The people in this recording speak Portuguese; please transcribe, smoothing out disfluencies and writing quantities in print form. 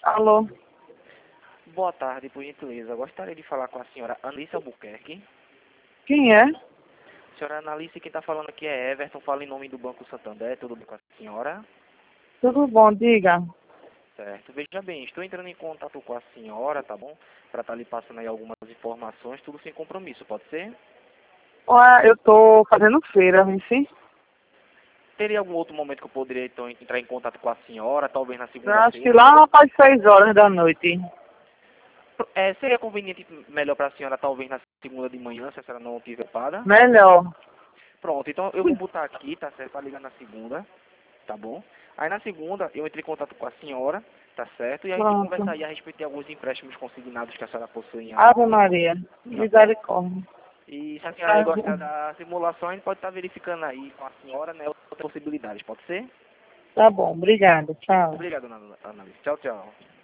Alô? Boa tarde, por gentileza. Gostaria de falar com a senhora Analice Albuquerque. Quem é? Senhora Analice, quem está falando aqui é Everton, fala em nome do Banco Santander. Tudo bem com a senhora? Tudo bom, diga. Certo. Veja bem, estou entrando em contato com a senhora, tá bom? Para estar lhe passando aí algumas informações, tudo sem compromisso, pode ser? Olha, eu tô fazendo feira, enfim. Teria algum outro momento que eu poderia então entrar em contato com a senhora, talvez na Eu acho que segunda-feira? lá para as 6 horas da noite. Seria conveniente melhor para a senhora, talvez na segunda de manhã, se a senhora não estiver ocupada? Melhor. Pronto, então eu vou botar aqui, tá certo? Para ligar na segunda, tá bom? Aí na segunda eu entrei em contato com a senhora, tá certo? E a gente Pronto. conversa aí a respeito de alguns empréstimos consignados que a senhora possui em Ave aula, Maria. tá bom? Misericórdia. E se a senhora Tá aí gostar bom. da simulação, a gente pode estar verificando aí com a senhora, né, outras possibilidades, pode ser? Tá bom, obrigada. Tchau. Obrigado, Ana Alice. Tchau, tchau.